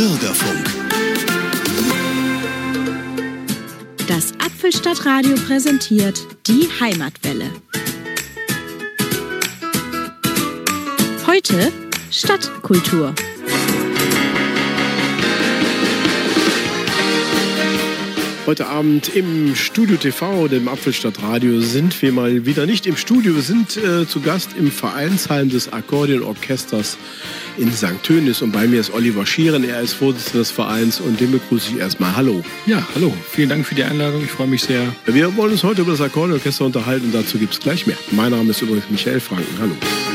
Bürgerfunk. Das Apfelstadtradio präsentiert die Heimatwelle. Heute Stadtkultur. Heute Abend im Studio TV, dem Apfelstadtradio, sind wir mal wieder nicht im Studio. Wir sind zu Gast im Vereinsheim des Akkordeonorchesters in St. Tönis. Und bei mir ist Oliver Schieren, er ist Vorsitzender des Vereins und den begrüße ich erstmal. Hallo. Ja, hallo. Vielen Dank für die Einladung. Ich freue mich sehr. Wir wollen uns heute über das Akkordeonorchester unterhalten und dazu gibt es gleich mehr. Mein Name ist übrigens Michael Franken. Hallo.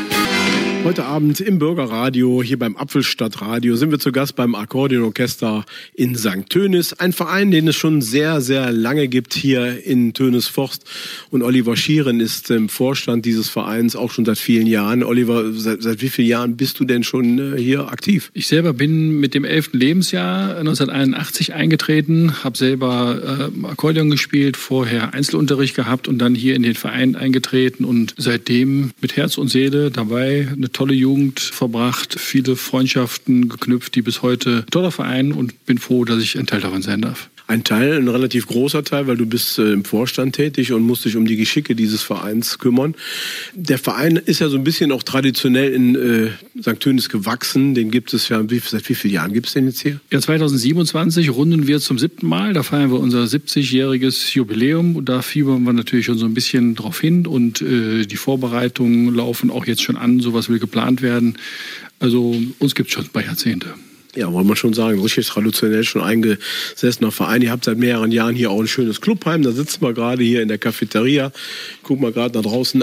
Heute Abend im Bürgerradio, hier beim Apfelstadtradio, sind wir zu Gast beim Akkordeonorchester in St. Tönis. Ein Verein, den es schon sehr, sehr lange gibt hier in Tönis-Forst. Und Oliver Schieren ist im Vorstand dieses Vereins auch schon seit vielen Jahren. Oliver, seit wie vielen Jahren bist du denn schon hier aktiv? Ich selber bin mit dem 11. Lebensjahr 1981 eingetreten, habe selber Akkordeon gespielt, vorher Einzelunterricht gehabt und dann hier in den Verein eingetreten und seitdem mit Herz und Seele dabei, eine tolle Jugend verbracht, viele Freundschaften geknüpft, die bis heute toller Verein und bin froh, dass ich ein Teil davon sein darf. Ein relativ großer Teil, weil du bist im Vorstand tätig und musst dich um die Geschicke dieses Vereins kümmern. Der Verein ist ja so ein bisschen auch traditionell in St. Tönis gewachsen. Den gibt es ja, seit wie vielen Jahren gibt es den jetzt hier? Ja, 2027 runden wir zum 7. Mal. Da feiern wir unser 70-jähriges Jubiläum. Und da fiebern wir natürlich schon so ein bisschen drauf hin. Und die Vorbereitungen laufen auch jetzt schon an. Sowas will geplant werden. Also uns gibt es schon ein paar Jahrzehnte. Ja, wollen wir schon sagen, richtig traditionell schon eingesessener Verein. Ihr habt seit mehreren Jahren hier auch ein schönes Clubheim. Da sitzen wir gerade hier in der Cafeteria. Gucken wir gerade nach draußen.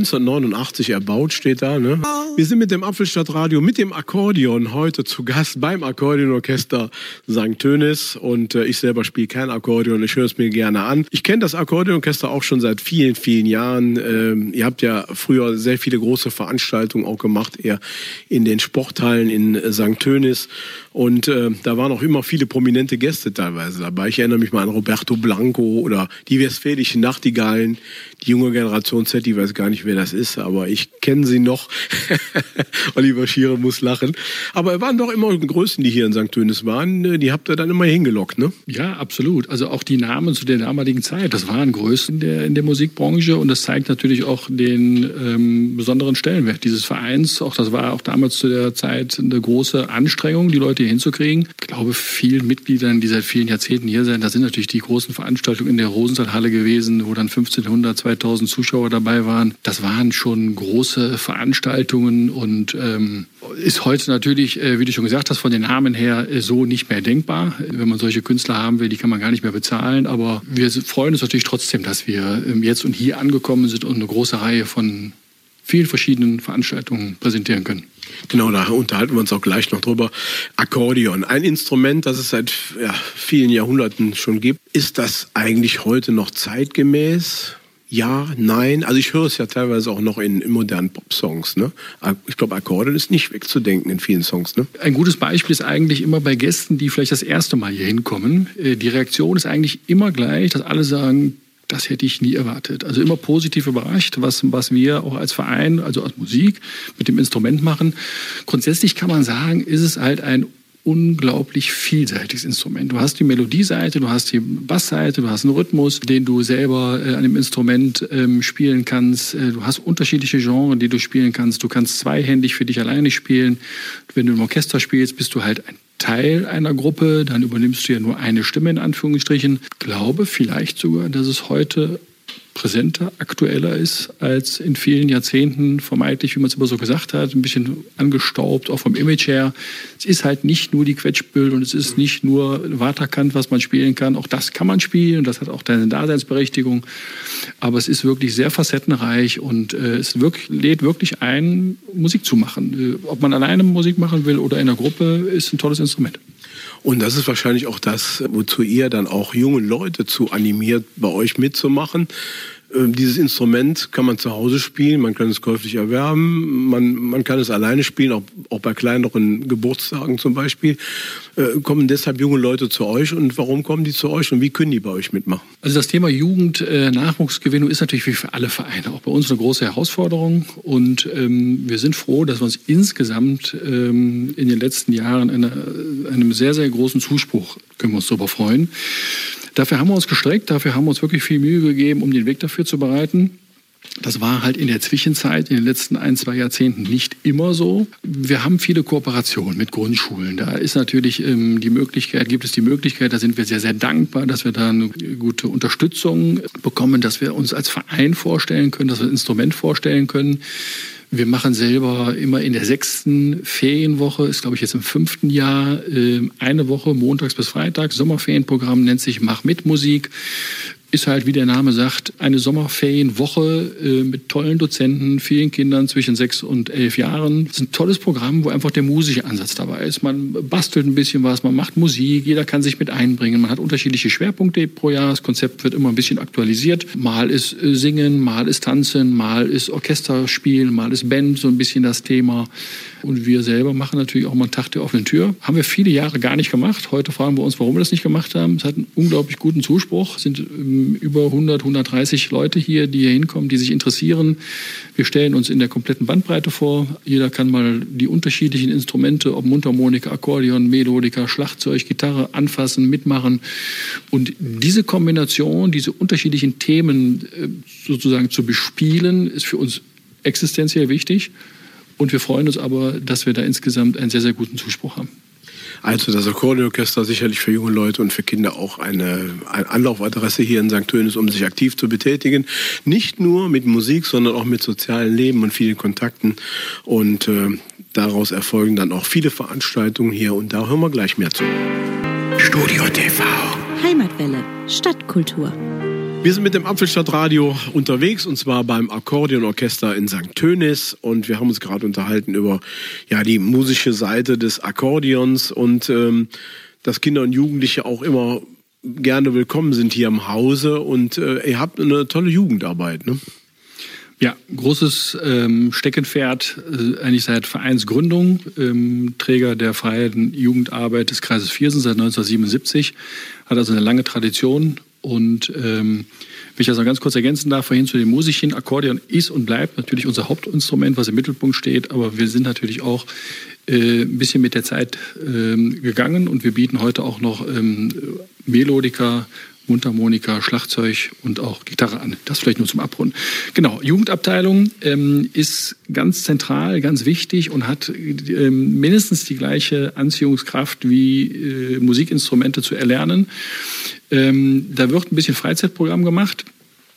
1989 erbaut steht da. Ne? Wir sind mit dem Apfelstadtradio, mit dem Akkordeon heute zu Gast beim Akkordeonorchester St. Tönis. Und ich selber spiele kein Akkordeon. Ich höre es mir gerne an. Ich kenne das Akkordeonorchester auch schon seit vielen, vielen Jahren. Ihr habt ja früher sehr viele große Veranstaltungen auch gemacht, eher in den Sporthallen in St. Tönis. Und da waren auch immer viele prominente Gäste teilweise dabei. Ich erinnere mich mal an Roberto Blanco oder die Westfälischen Nachtigallen. Die junge Generation Z, die weiß gar nicht, wer das ist, aber ich kenne sie noch. Oliver Schieren muss lachen. Aber es waren doch immer die Größten, die hier in St. Tönis waren. Die habt ihr dann immer hingelockt, ne? Ja, absolut. Also auch die Namen zu der damaligen Zeit, das waren Größen in der Musikbranche und das zeigt natürlich auch den besonderen Stellenwert dieses Vereins. Auch das war auch damals zu der Zeit eine große Anstrengung, die Leute hier hinzukriegen. Ich glaube, vielen Mitgliedern, die seit vielen Jahrzehnten hier sind, da sind natürlich die großen Veranstaltungen in der Rosenstadthalle gewesen, wo dann 1500, 2000 Zuschauer dabei waren. Das waren schon große Veranstaltungen und ist heute natürlich, wie du schon gesagt hast, von den Namen her so nicht mehr denkbar. Wenn man solche Künstler haben will, die kann man gar nicht mehr bezahlen. Aber wir freuen uns natürlich trotzdem, dass wir jetzt und hier angekommen sind und eine große Reihe von vielen verschiedenen Veranstaltungen präsentieren können. Genau, da unterhalten wir uns auch gleich noch drüber. Akkordeon, ein Instrument, das es seit vielen Jahrhunderten schon gibt. Ist das eigentlich heute noch zeitgemäß? Ja, nein. Also ich höre es ja teilweise auch noch in modernen Pop-Songs. Ne? Ich glaube, Akkordeon ist nicht wegzudenken in vielen Songs. Ne? Ein gutes Beispiel ist eigentlich immer bei Gästen, die vielleicht das erste Mal hier hinkommen. Die Reaktion ist eigentlich immer gleich, dass alle sagen, das hätte ich nie erwartet. Also immer positiv überrascht, was wir auch als Verein, also als Musik mit dem Instrument machen. Grundsätzlich kann man sagen, ist es halt ein unglaublich vielseitiges Instrument. Du hast die Melodieseite, du hast die Bassseite, du hast einen Rhythmus, den du selber an dem Instrument spielen kannst. Du hast unterschiedliche Genres, die du spielen kannst. Du kannst zweihändig für dich alleine spielen. Wenn du im Orchester spielst, bist du halt ein Teil einer Gruppe, dann übernimmst du ja nur eine Stimme in Anführungsstrichen. Ich glaube vielleicht sogar, dass es heute präsenter, aktueller ist als in vielen Jahrzehnten, vermeintlich, wie man es immer so gesagt hat, ein bisschen angestaubt, auch vom Image her. Es ist halt nicht nur die Quetschbüll und es ist nicht nur Waterkant, was man spielen kann. Auch das kann man spielen und das hat auch seine Daseinsberechtigung. Aber es ist wirklich sehr facettenreich und es lädt wirklich ein, Musik zu machen. Ob man alleine Musik machen will oder in einer Gruppe, ist ein tolles Instrument. Und das ist wahrscheinlich auch das, wozu ihr dann auch junge Leute zu animiert, bei euch mitzumachen. Dieses Instrument kann man zu Hause spielen, man kann es käuflich erwerben, man kann es alleine spielen, auch bei kleineren Geburtstagen zum Beispiel. Kommen deshalb junge Leute zu euch und warum kommen die zu euch und wie können die bei euch mitmachen? Also das Thema Jugend-Nachwuchsgewinnung ist natürlich wie für alle Vereine auch bei uns eine große Herausforderung und wir sind froh, dass wir uns insgesamt in den letzten Jahren einem sehr, sehr großen Zuspruch können wir uns darüber freuen. Dafür haben wir uns gestreckt, dafür haben wir uns wirklich viel Mühe gegeben, um den Weg dafür zu bereiten. Das war halt in der Zwischenzeit, in den letzten 1-2 Jahrzehnten nicht immer so. Wir haben viele Kooperationen mit Grundschulen. Da ist natürlich gibt es die Möglichkeit, da sind wir sehr, sehr dankbar, dass wir da eine gute Unterstützung bekommen, dass wir uns als Verein vorstellen können, dass wir ein Instrument vorstellen können. Wir machen selber immer in der 6. Ferienwoche, ist glaube ich jetzt im 5. Jahr, eine Woche, montags bis freitags, Sommerferienprogramm, nennt sich Mach mit Musik. Ist halt, wie der Name sagt, eine Sommerferienwoche mit tollen Dozenten, vielen Kindern zwischen 6 und 11 Jahren. Das ist ein tolles Programm, wo einfach der musische Ansatz dabei ist. Man bastelt ein bisschen was, man macht Musik, jeder kann sich mit einbringen. Man hat unterschiedliche Schwerpunkte pro Jahr. Das Konzept wird immer ein bisschen aktualisiert. Mal ist Singen, mal ist Tanzen, mal ist Orchesterspielen, mal ist Band, so ein bisschen das Thema. Und wir selber machen natürlich auch mal einen Tag der offenen Tür. Haben wir viele Jahre gar nicht gemacht. Heute fragen wir uns, warum wir das nicht gemacht haben. Es hat einen unglaublich guten Zuspruch. Es sind über 100, 130 Leute hier, die hier hinkommen, die sich interessieren. Wir stellen uns in der kompletten Bandbreite vor. Jeder kann mal die unterschiedlichen Instrumente, ob Mundharmonika, Akkordeon, Melodika, Schlagzeug, Gitarre anfassen, mitmachen. Und diese Kombination, diese unterschiedlichen Themen sozusagen zu bespielen, ist für uns existenziell wichtig. Und wir freuen uns aber, dass wir da insgesamt einen sehr, sehr guten Zuspruch haben. Also das Akkordeonorchester sicherlich für junge Leute und für Kinder auch eine Anlaufadresse hier in St. Tönis, um sich aktiv zu betätigen. Nicht nur mit Musik, sondern auch mit sozialem Leben und vielen Kontakten. Und daraus erfolgen dann auch viele Veranstaltungen hier. Und da hören wir gleich mehr zu. Studio TV. Heimatwelle. Stadtkultur. Wir sind mit dem Apfelstadtradio unterwegs und zwar beim Akkordeonorchester in St. Tönis und wir haben uns gerade unterhalten über die musische Seite des Akkordeons und dass Kinder und Jugendliche auch immer gerne willkommen sind hier im Hause und ihr habt eine tolle Jugendarbeit, ne? Ja, großes Steckenpferd, eigentlich seit Vereinsgründung, Träger der freien Jugendarbeit des Kreises Viersen seit 1977, hat also eine lange Tradition. Und wenn ich das noch ganz kurz ergänzen darf, vorhin zu den Musikchen, Akkordeon ist und bleibt natürlich unser Hauptinstrument, was im Mittelpunkt steht, aber wir sind natürlich auch ein bisschen mit der Zeit gegangen und wir bieten heute auch noch Melodika, Mundharmonika, Schlagzeug und auch Gitarre an. Das vielleicht nur zum Abrunden. Genau, Jugendabteilung ist ganz zentral, ganz wichtig und hat mindestens die gleiche Anziehungskraft wie Musikinstrumente zu erlernen. Da wird ein bisschen Freizeitprogramm gemacht.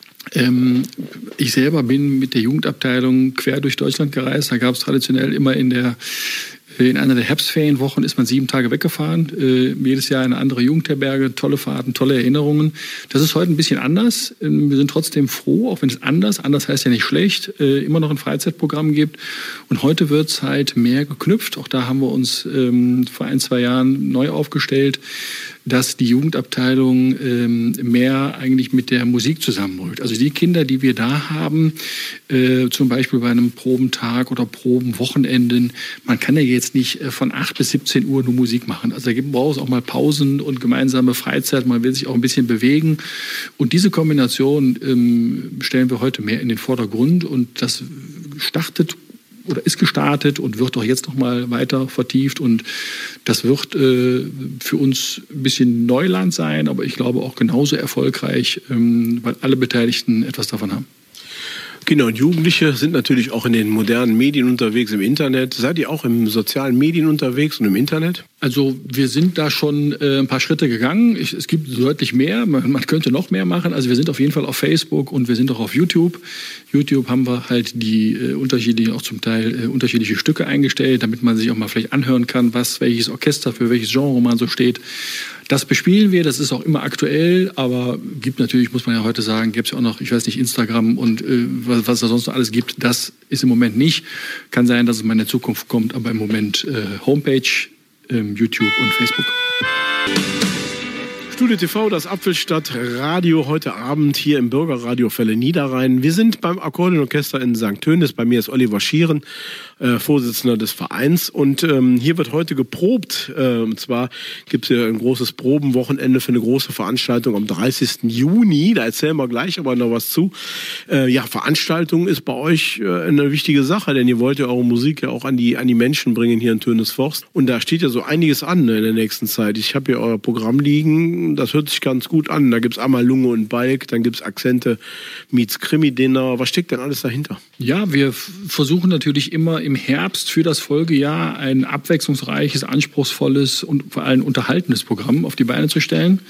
Ich selber bin mit der Jugendabteilung quer durch Deutschland gereist. Da gab es traditionell immer in einer der Herbstferienwochen ist man 7 Tage weggefahren. Jedes Jahr eine andere Jugendherberge, tolle Fahrten, tolle Erinnerungen. Das ist heute ein bisschen anders. Wir sind trotzdem froh, auch wenn es anders heißt ja nicht schlecht, immer noch ein Freizeitprogramm gibt. Und heute wird es halt mehr geknüpft. Auch da haben wir uns vor 1-2 Jahren neu aufgestellt, dass die Jugendabteilung mehr eigentlich mit der Musik zusammenrückt. Also die Kinder, die wir da haben, zum Beispiel bei einem Probentag oder Probenwochenenden, man kann ja jetzt nicht von 8 bis 17 Uhr nur Musik machen. Also da braucht es auch mal Pausen und gemeinsame Freizeit, man will sich auch ein bisschen bewegen. Und diese Kombination stellen wir heute mehr in den Vordergrund und das ist gestartet und wird auch jetzt noch mal weiter vertieft und das wird für uns ein bisschen Neuland sein, aber ich glaube auch genauso erfolgreich, weil alle Beteiligten etwas davon haben. Kinder und Jugendliche sind natürlich auch in den modernen Medien unterwegs, im Internet. Seid ihr auch im sozialen Medien unterwegs und im Internet? Also wir sind da schon ein paar Schritte gegangen. Es gibt deutlich mehr. Man könnte noch mehr machen. Also wir sind auf jeden Fall auf Facebook und wir sind auch auf YouTube. YouTube haben wir halt die unterschiedlichen, auch zum Teil unterschiedliche Stücke eingestellt, damit man sich auch mal vielleicht anhören kann, welches Orchester für welches Genre man so steht. Das bespielen wir, das ist auch immer aktuell, aber gibt natürlich, muss man ja heute sagen, gibt es ja auch noch, ich weiß nicht, Instagram und was es da sonst noch alles gibt. Das ist im Moment nicht. Kann sein, dass es mal in der Zukunft kommt, aber im Moment Homepage, YouTube und Facebook. Studio TV, das Apfelstadt Radio, heute Abend hier im Bürgerradio Felle Niederrhein. Wir sind beim Akkordeonorchester in St. Tönis. Bei mir ist Oliver Schieren, Vorsitzender des Vereins. Und hier wird heute geprobt. Und zwar gibt es hier ein großes Probenwochenende für eine große Veranstaltung am 30. Juni. Da erzählen wir gleich aber noch was zu. Veranstaltung ist bei euch eine wichtige Sache, denn ihr wollt ja eure Musik ja auch an die Menschen bringen hier in Tönisforst. Und da steht ja so einiges an in der nächsten Zeit. Ich habe hier euer Programm liegen. Das hört sich ganz gut an. Da gibt es einmal Lunge und Balk, dann gibt es Akzente meets Krimi-Dinner. Was steckt denn alles dahinter? Ja, wir versuchen natürlich immer im Herbst für das Folgejahr ein abwechslungsreiches, anspruchsvolles und vor allem unterhaltendes Programm auf die Beine zu stellen.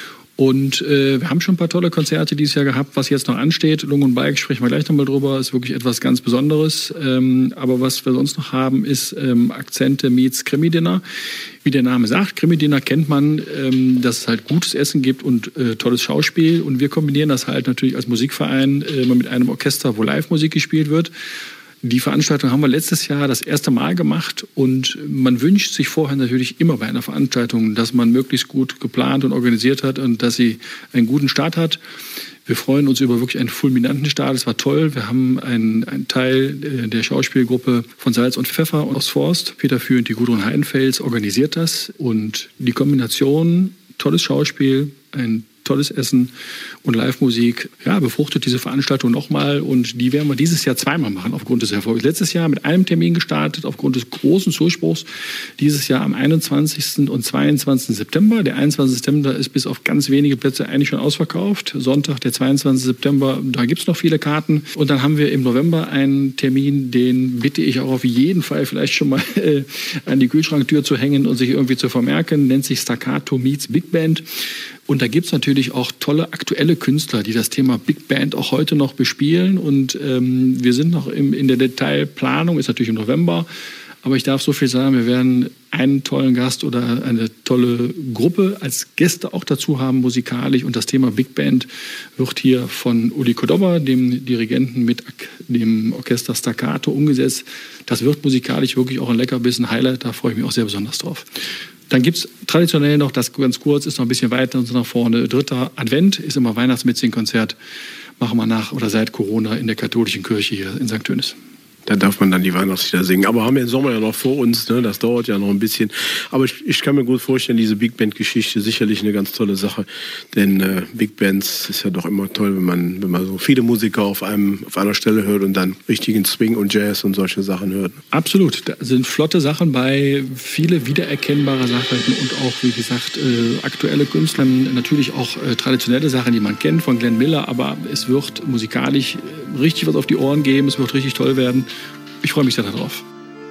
Und wir haben schon ein paar tolle Konzerte dieses Jahr gehabt. Was jetzt noch ansteht, Lunge und Balk, sprechen wir gleich nochmal drüber, ist wirklich etwas ganz Besonderes. Aber was wir sonst noch haben, ist Akzente meets Krimi-Dinner. Wie der Name sagt, Krimi-Dinner kennt man, dass es halt gutes Essen gibt und tolles Schauspiel. Und wir kombinieren das halt natürlich als Musikverein mit einem Orchester, wo Live-Musik gespielt wird. Die Veranstaltung haben wir letztes Jahr das erste Mal gemacht und man wünscht sich vorher natürlich immer bei einer Veranstaltung, dass man möglichst gut geplant und organisiert hat und dass sie einen guten Start hat. Wir freuen uns über wirklich einen fulminanten Start. Es war toll. Wir haben einen Teil der Schauspielgruppe von Salz und Pfeffer aus Forst. Peter Führ und die Gudrun Heidenfels organisiert das. Und die Kombination, tolles Schauspiel, ein tolles Essen und Live-Musik, ja, befruchtet diese Veranstaltung nochmal und die werden wir dieses Jahr zweimal machen aufgrund des Erfolgs. Letztes Jahr mit einem Termin gestartet aufgrund des großen Zuspruchs. Dieses Jahr am 21. und 22. September. Der 21. September ist bis auf ganz wenige Plätze eigentlich schon ausverkauft. Sonntag, der 22. September, da gibt es noch viele Karten. Und dann haben wir im November einen Termin, den bitte ich auch auf jeden Fall vielleicht schon mal an die Kühlschranktür zu hängen und sich irgendwie zu vermerken. Nennt sich Staccato meets Big Band. Und da gibt es natürlich auch tolle aktuelle Künstler, die das Thema Big Band auch heute noch bespielen. Und wir sind noch in der Detailplanung, ist natürlich im November. Aber ich darf so viel sagen, wir werden einen tollen Gast oder eine tolle Gruppe als Gäste auch dazu haben, musikalisch. Und das Thema Big Band wird hier von Uli Kodobber, dem Dirigenten mit dem Orchester Staccato, umgesetzt. Das wird musikalisch wirklich auch ein Leckerbissen, Highlight. Da freue ich mich auch sehr besonders drauf. Dann gibt es traditionell noch, das ganz kurz, ist noch ein bisschen weiter und so nach vorne. 3. Advent ist immer Weihnachtsmitsingkonzert. Machen wir nach oder seit Corona in der katholischen Kirche hier in St. Tönis. Da darf man dann die Weihnachtslieder singen. Aber haben wir den Sommer ja noch vor uns, ne? Das dauert ja noch ein bisschen. Aber ich kann mir gut vorstellen, diese Big Band-Geschichte sicherlich eine ganz tolle Sache. Denn Big Bands ist ja doch immer toll, wenn man so viele Musiker auf einer Stelle hört und dann richtigen Swing und Jazz und solche Sachen hört. Absolut. Da sind flotte Sachen bei, viele wiedererkennbare Sachen und auch, wie gesagt, aktuelle Künstler. Natürlich auch traditionelle Sachen, die man kennt von Glenn Miller. Aber es wird musikalisch richtig was auf die Ohren geben. Es wird richtig toll werden. Ich freue mich sehr darauf.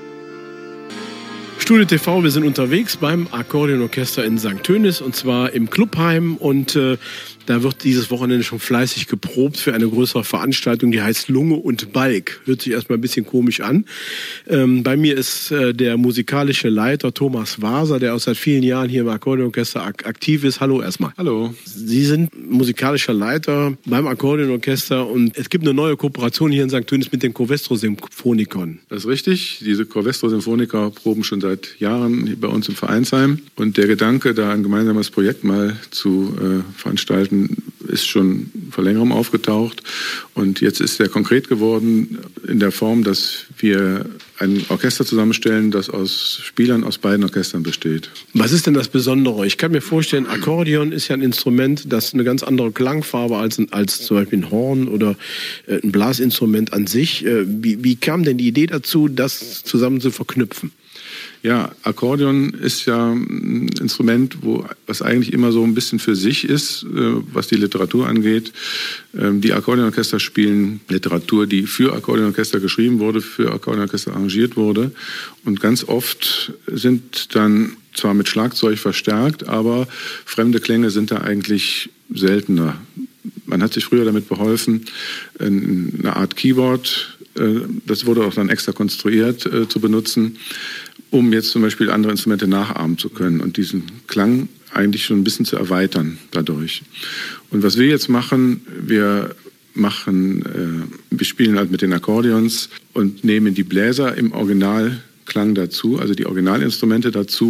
Studio TV, wir sind unterwegs beim Akkordeonorchester in St. Tönis und zwar im Clubheim und da wird dieses Wochenende schon fleißig geprobt für eine größere Veranstaltung, die heißt Lunge und Balk. Hört sich erstmal ein bisschen komisch an. Bei mir ist der musikalische Leiter Thomas Waser, der auch seit vielen Jahren hier im Akkordeonorchester aktiv ist. Hallo erstmal. Hallo. Sie sind musikalischer Leiter beim Akkordeonorchester und es gibt eine neue Kooperation hier in St. Tönis mit den Covestro Symphonikern. Das ist richtig. Diese Covestro Symphoniker proben schon seit Jahren bei uns im Vereinsheim. Und der Gedanke, da ein gemeinsames Projekt mal zu veranstalten, ist schon vor längerem aufgetaucht. Und jetzt ist er konkret geworden in der Form, dass wir ein Orchester zusammenstellen, das aus Spielern aus beiden Orchestern besteht. Was ist denn das Besondere? Ich kann mir vorstellen, Akkordeon ist ja ein Instrument, das eine ganz andere Klangfarbe als zum Beispiel ein Horn oder ein Blasinstrument an sich. Wie kam denn die Idee dazu, das zusammen zu verknüpfen? Ja, Akkordeon ist ja ein Instrument, was eigentlich immer so ein bisschen für sich ist, was die Literatur angeht. Die Akkordeonorchester spielen Literatur, die für Akkordeonorchester geschrieben wurde, für Akkordeonorchester arrangiert wurde. Und ganz oft sind dann zwar mit Schlagzeug verstärkt, aber fremde Klänge sind da eigentlich seltener. Man hat sich früher damit beholfen, eine Art Keyboard, das wurde auch dann extra konstruiert, zu benutzen, um jetzt zum Beispiel andere Instrumente nachahmen zu können und diesen Klang eigentlich schon ein bisschen zu erweitern dadurch. Und was wir jetzt machen, wir spielen halt mit den Akkordeons und nehmen die Bläser im Originalklang dazu, also die Originalinstrumente dazu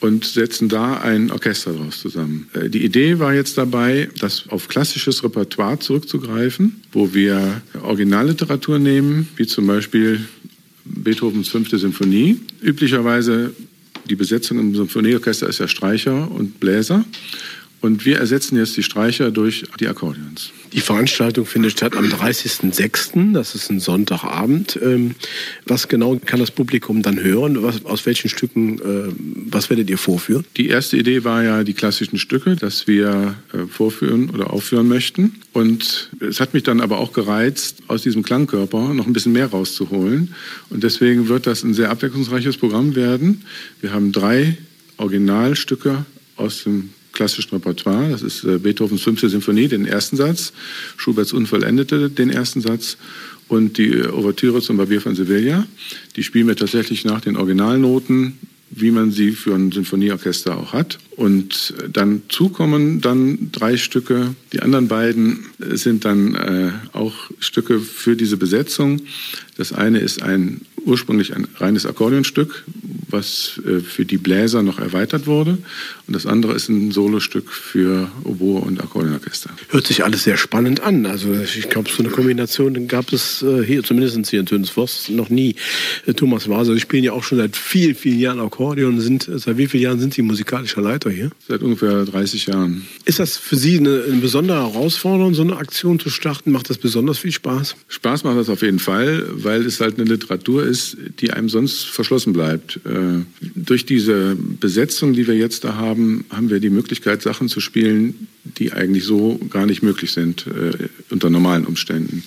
und setzen da ein Orchester draus zusammen. Die Idee war jetzt dabei, das auf klassisches Repertoire zurückzugreifen, wo wir Originalliteratur nehmen, wie zum Beispiel Beethovens 5. Symphonie. Üblicherweise die Besetzung im Symphonieorchester ist ja Streicher und Bläser. Und wir ersetzen jetzt die Streicher durch die Akkordeons. Die Veranstaltung findet statt am 30.06., das ist ein Sonntagabend. Was genau kann das Publikum dann hören? Aus welchen Stücken, was werdet ihr vorführen? Die erste Idee war ja die klassischen Stücke, dass wir vorführen oder aufführen möchten. Und es hat mich dann aber auch gereizt, aus diesem Klangkörper noch ein bisschen mehr rauszuholen. Und deswegen wird das ein sehr abwechslungsreiches Programm werden. Wir haben 3 Originalstücke aus dem klassischen Repertoire. Das ist Beethovens 5. Symphonie, den ersten Satz, Schuberts Unvollendete, den ersten Satz und die Ouvertüre zum Barbier von Sevilla. Die spielen wir tatsächlich nach den Originalnoten, wie man sie für ein Sinfonieorchester auch hat. Und dann kommen 3 Stücke. Die anderen beiden sind dann auch Stücke für diese Besetzung. Das eine ist ursprünglich ein reines Akkordeonstück, was für die Bläser noch erweitert wurde. Und das andere ist ein Solostück für Oboe und Akkordeonorchester. Hört sich alles sehr spannend an. Also ich glaube, so eine Kombination gab es hier, zumindest hier in Tönes Forst, noch nie. Thomas Waser, Sie spielen ja auch schon seit vielen, vielen Jahren Akkordeon. Seit wie vielen Jahren sind Sie musikalischer Leiter hier? Seit ungefähr 30 Jahren. Ist das für Sie eine besondere Herausforderung, so eine Aktion zu starten? Macht das besonders viel Spaß? Spaß macht das auf jeden Fall, weil es halt eine Literatur ist, die einem sonst verschlossen bleibt. Durch diese Besetzung, die wir jetzt da haben wir die Möglichkeit, Sachen zu spielen, die eigentlich so gar nicht möglich sind unter normalen Umständen.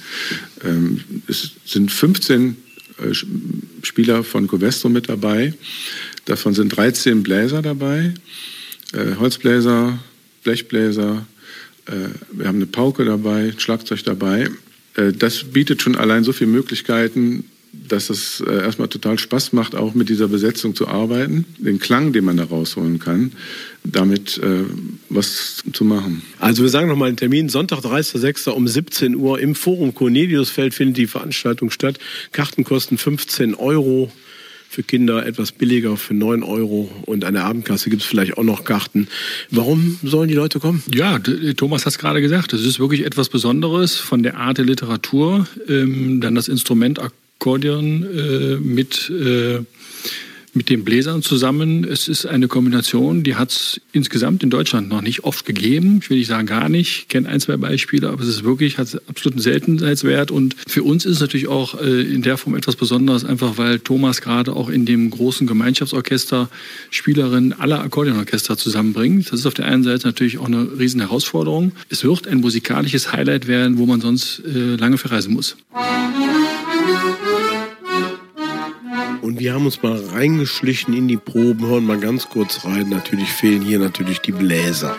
Es sind 15 Spieler von Covestro mit dabei. Davon sind 13 Bläser dabei, Holzbläser, Blechbläser, wir haben eine Pauke dabei, Schlagzeug dabei. Das bietet schon allein so viele Möglichkeiten, dass es erstmal total Spaß macht, auch mit dieser Besetzung zu arbeiten, den Klang, den man da rausholen kann, damit was zu machen. Also wir sagen nochmal den Termin, Sonntag, 30.06. um 17 Uhr im Forum Corneliusfeld findet die Veranstaltung statt. Karten kosten 15 €. Für Kinder etwas billiger, für 9 € und an der Abendkasse gibt es vielleicht auch noch Karten. Warum sollen die Leute kommen? Ja, Thomas hat es gerade gesagt, das ist wirklich etwas Besonderes von der Art der Literatur. Dann das Instrument Akkordeon mit den Bläsern zusammen. Es ist eine Kombination, die hat es insgesamt in Deutschland noch nicht oft gegeben. Ich will nicht sagen gar nicht, ich kenne 1, 2 Beispiele, aber es ist wirklich, hat absoluten Seltenheitswert. Und für uns ist es natürlich auch in der Form etwas Besonderes, einfach weil Thomas gerade auch in dem großen Gemeinschaftsorchester Spielerinnen aller Akkordeonorchester zusammenbringt. Das ist auf der einen Seite natürlich auch eine riesen Herausforderung. Es wird ein musikalisches Highlight werden, wo man sonst lange verreisen muss. Und wir haben uns mal reingeschlichen in die Proben, hören mal ganz kurz rein. Natürlich fehlen hier die Bläser.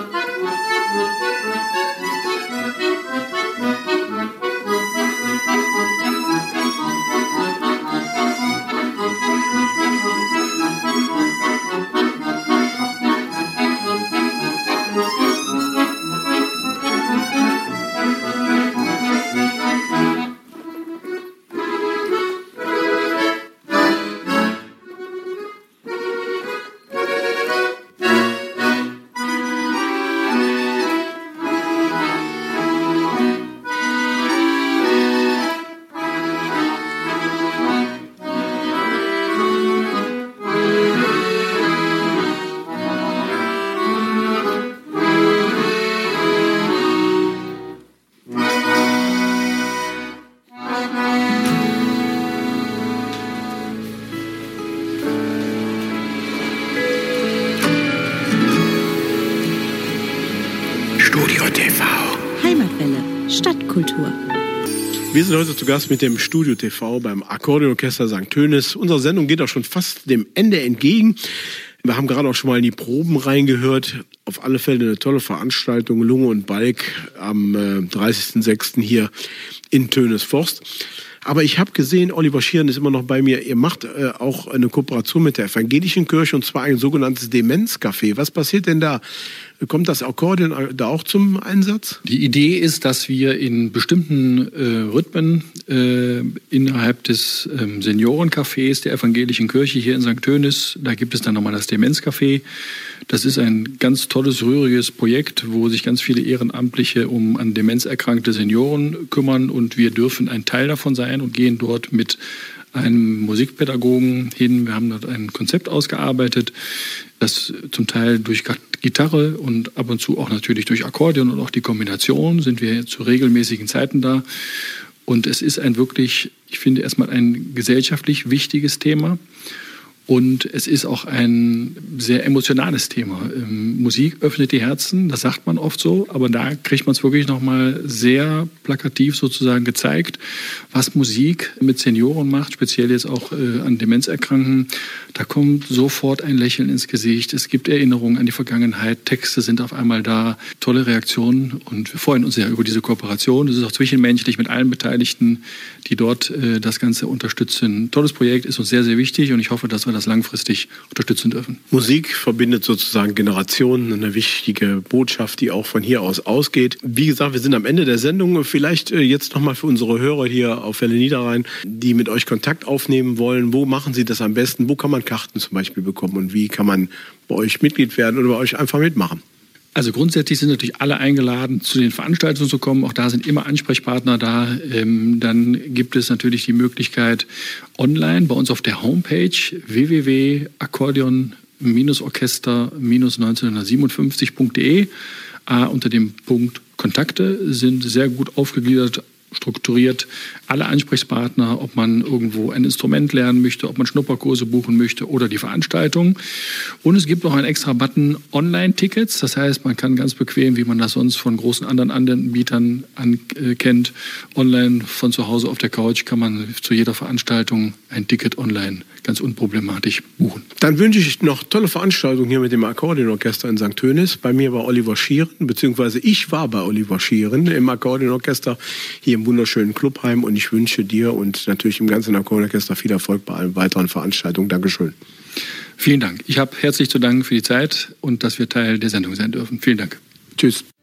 Studio TV. Heimatwelle. Stadtkultur. Wir sind heute zu Gast mit dem Studio TV beim Akkordeonorchester St. Tönis. Unsere Sendung geht auch schon fast dem Ende entgegen. Wir haben gerade auch schon mal in die Proben reingehört. Auf alle Fälle eine tolle Veranstaltung, Lunge und Balk am 30.06. hier in Tönes Forst. Aber ich habe gesehen, Oliver Schieren ist immer noch bei mir, ihr macht auch eine Kooperation mit der evangelischen Kirche und zwar ein sogenanntes Demenzcafé. Was passiert denn da? Kommt das Akkordeon da auch zum Einsatz? Die Idee ist, dass wir in bestimmten Rhythmen innerhalb des Seniorencafés der Evangelischen Kirche hier in St. Tönis, da gibt es dann nochmal das Demenzcafé. Das ist ein ganz tolles, rühriges Projekt, wo sich ganz viele Ehrenamtliche um an Demenz erkrankte Senioren kümmern. Und wir dürfen ein Teil davon sein und gehen dort mit einem Musikpädagogen hin. Wir haben dort ein Konzept ausgearbeitet, das zum Teil durch Gitarre und ab und zu auch natürlich durch Akkordeon und auch die Kombination sind wir zu regelmäßigen Zeiten da. Und es ist ein wirklich, ich finde, erstmal ein gesellschaftlich wichtiges Thema. Und es ist auch ein sehr emotionales Thema. Musik öffnet die Herzen, das sagt man oft so, aber da kriegt man es wirklich nochmal sehr plakativ sozusagen gezeigt, was Musik mit Senioren macht, speziell jetzt auch an Demenzerkrankten. Da kommt sofort ein Lächeln ins Gesicht, es gibt Erinnerungen an die Vergangenheit, Texte sind auf einmal da, tolle Reaktionen und wir freuen uns sehr über diese Kooperation. Das ist auch zwischenmenschlich mit allen Beteiligten, die dort das Ganze unterstützen. Ein tolles Projekt, ist uns sehr, sehr wichtig und ich hoffe, dass wir das langfristig unterstützen dürfen. Musik verbindet sozusagen Generationen, eine wichtige Botschaft, die auch von hier aus ausgeht. Wie gesagt, wir sind am Ende der Sendung. Vielleicht jetzt nochmal für unsere Hörer hier auf Welle Niederrhein, die mit euch Kontakt aufnehmen wollen. Wo machen Sie das am besten? Wo kann man Karten zum Beispiel bekommen und wie kann man bei euch Mitglied werden oder bei euch einfach mitmachen? Also grundsätzlich sind natürlich alle eingeladen, zu den Veranstaltungen zu kommen. Auch da sind immer Ansprechpartner da. Dann gibt es natürlich die Möglichkeit, online bei uns auf der Homepage www.akkordeon-orchester-1957.de unter dem Punkt Kontakte sind sehr gut aufgegliedert, strukturiert alle Ansprechpartner, ob man irgendwo ein Instrument lernen möchte, ob man Schnupperkurse buchen möchte oder die Veranstaltung. Und es gibt noch einen extra Button Online-Tickets. Das heißt, man kann ganz bequem, wie man das sonst von großen anderen Anbietern kennt, online von zu Hause auf der Couch kann man zu jeder Veranstaltung ein Ticket online ganz unproblematisch buchen. Dann wünsche ich noch tolle Veranstaltungen hier mit dem Akkordeonorchester in St. Tönis. Bei mir war Oliver Schieren, beziehungsweise ich war bei Oliver Schieren im Akkordeonorchester hier im wunderschönen Clubheim und ich wünsche dir und natürlich im ganzen Akkordeonorchester viel Erfolg bei allen weiteren Veranstaltungen. Dankeschön. Vielen Dank. Ich habe herzlich zu danken für die Zeit und dass wir Teil der Sendung sein dürfen. Vielen Dank. Tschüss.